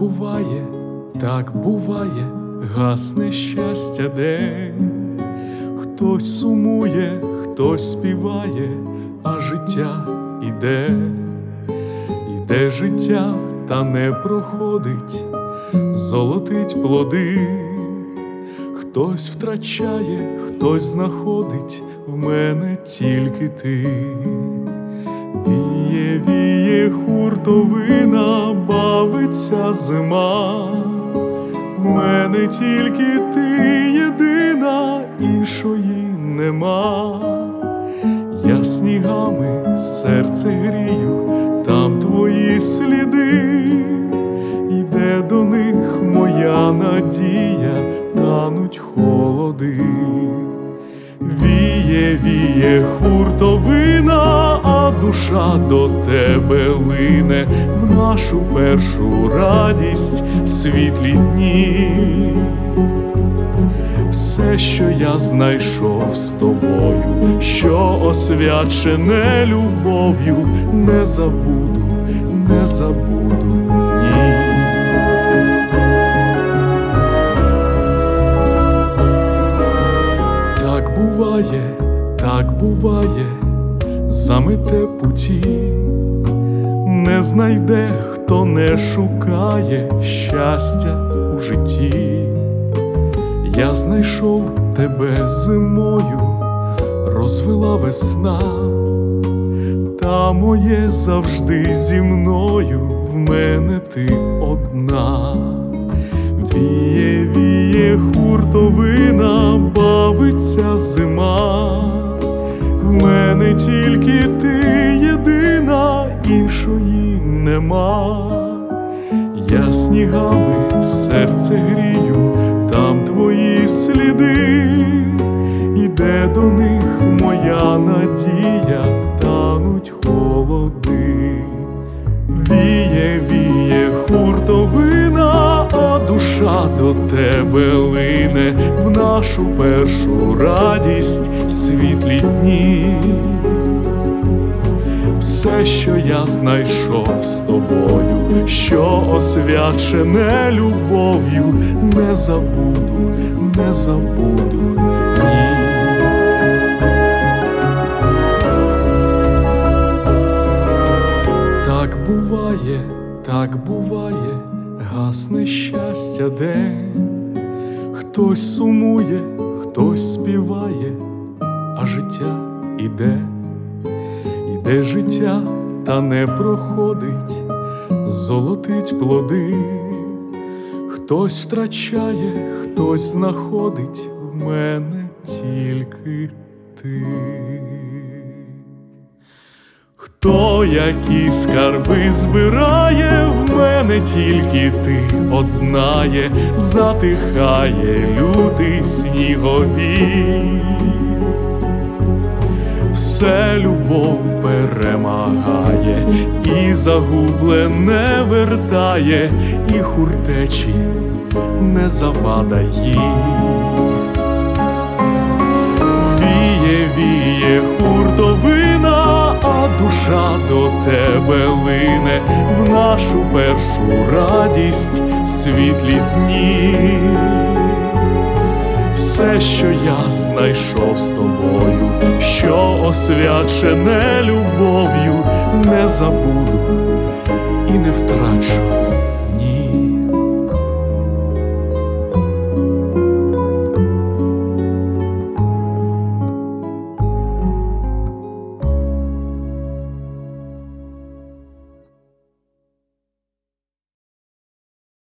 Так буває, гасне щастя день. Хтось сумує, хтось співає, а життя іде. Іде життя, та не проходить, золотить плоди. Хтось втрачає, хтось знаходить, в мене тільки ти. Віє, віє хуртовина, бавиться зима. В мене тільки ти єдина, іншої нема. Я снігами серце грію, там твої сліди. Йде до них моя надія, тануть холоди. Віє, віє хуртовина, а душа до тебе лине в нашу першу радість, світлі дні. Все, що я знайшов з тобою, що освячене любов'ю, не забуду, не забуду, ні. Так буває, замете путі, не знайде, хто не шукає щастя у житті. Я знайшов тебе зимою, розвела весна, та моє завжди зі мною, в мене ти одна. Віє, віє хуртовина, бавиться зима. В мене тільки ти єдина, іншої нема. Я снігами серце грію, там твої сліди. Йде до них моя надія, тануть холоди. Віє, віє хуртовина, а душа до тебе лине в нашу першу радість, світлі дні. Все, що я знайшов з тобою, що освячене любов'ю, не забуду, не забуду, ні. Так буває, гасне щастя день. Хтось сумує, хтось співає, а життя іде. Іде життя, та не проходить, золотить плоди. Хтось втрачає, хтось знаходить, в мене тільки ти. Хто які скарби збирає, в мене тільки ти одна є. Затихає лютий сніговій, все любов перемагає, і загублене вертає, і хуртечі не завада їй. Віє, віє хуртовина, а душа до тебе лине в нашу першу радість, світлі дні. Все, що я знайшов з тобою, що освячене любов'ю, не забуду і не втрачу.